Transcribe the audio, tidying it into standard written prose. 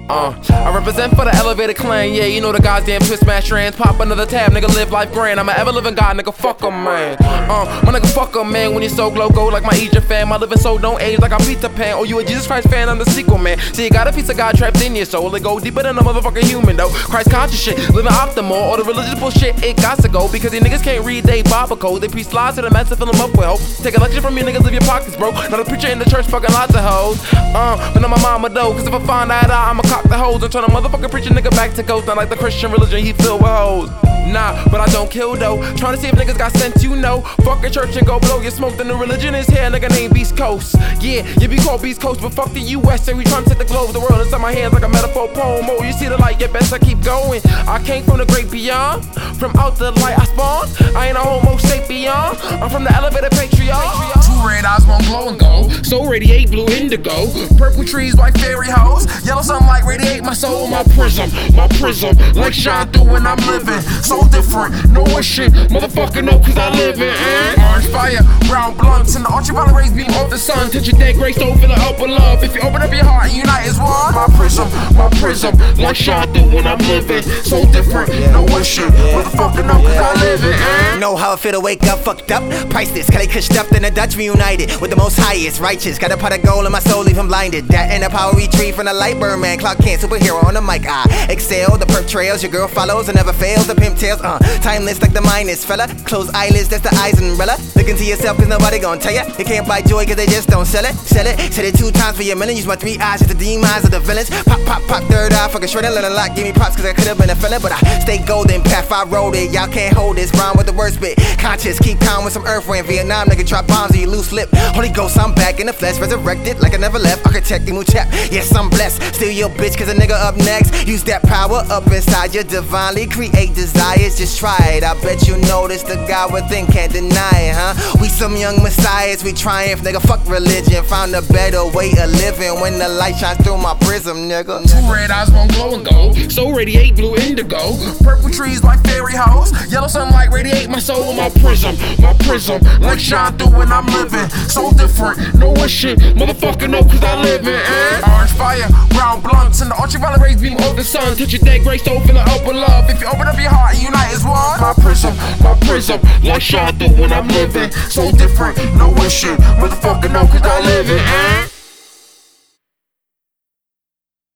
I represent for the elevated clan, yeah, you know the goddamn twist smash strands. Pop another tab, nigga, live life grand. I'm an ever living god, nigga, fuck 'em, man. My nigga, fuck 'em, man. When you so glow, go like my Egypt fan. My living soul don't age like I'm Peter Pan. Oh, you a Jesus Christ fan? I'm the sequel, man. See, you got a piece of God trapped in your soul. It go deeper than a motherfucking human, though. Christ conscious shit, living optimal. All the religious bullshit, it got to go. Because these niggas can't read they Bible code. They preach slides to the master, fill them up with hope. Take a lecture from you niggas, live your pockets, bro. Not a preacher in the church, fucking lots of hoes. But not my mama, though. Cause if I find that out, I'ma cock the hoes and turn a motherfucking preacher nigga back to ghost. Not like the Christian religion, he filled with hoes. Nah, but I don't kill though. Trying to see if niggas got sent, you know. Fuck a church and go blow your smoke. Then the religion is here, nigga named Beast Coast. Yeah, you be called Beast Coast, but fuck the US. And we trying to take the globe, the world inside my hands like a metaphor poem. Oh, you see the light, you best I keep going. I came from the great beyond. From out the light I spawned. I ain't a homo sapien. I'm from the elevated patriarch. Two red eyes, one glow and go. So radiate blue indigo. Purple trees, white fairy hoes. Yellow sunlight radiate my soul. My prism, like shine through when I'm living. So different, no shit, motherfucker, no, cause I live in orange fire, brown blunts, and the ultraviolet rays beam off the sun. Touch your dead grace, don't feel the up with love. If you open up your heart and unite as one. My prism, like shine through when I'm living. So different, no shit, motherfucker, no, cause I live in Know how I feel to wake up fucked up, priceless. Cali cushed up, then the Dutch reunited with the most highest, righteous. Got a pot of gold in my soul, leave him blinded. That and the power retrieve from the light, Birdman, Clark Kent, superhero on the mic. I excel, the perp trails, your girl follows and never fails. The pimp tails, timeless like the minus fella. Close eyelids, that's the eyes umbrella. Look into yourself, cause nobody gon' tell ya. You can't buy joy, cause they just don't sell it. Said it 2 times for your million. Use my 3 eyes as the demons of the villains. Pop, third eye, fucking shred and let a lot. Give me props, cause I could've been a felon. But I stay golden, path I rolled it. Y'all can't hold this, rhyme with the worst bit. Conscious, keep calm with some earth wind. Vietnam, nigga, drop bombs and you loose lip. Holy Ghost, I'm back in the flesh, resurrected like I never left. Architect, move chap. Yes, I'm blessed. Still your bitch, cause a nigga up next. Use that power up inside you, divinely create desires. Just try it. I bet you notice the God within can't deny it, huh? We some young messiahs, we triumph, nigga. Fuck religion, found a better way of living when the light shines through my prism, nigga. 2 red eyes, one glow and go. So radiate blue indigo. Purple trees like fairy hoes. Yellow sunlight radiate my soul. My prism, like shine through when I'm living. So different, no shit, motherfucker, no, cause I live in orange fire, brown blunts, and the ultraviolet rays beam off the sun. Touch your dead grace, don't feel it up with love. If you open up your heart and unite as one. My prism, like shine through when I'm living. So different, no shit, motherfucker, no, cause I live in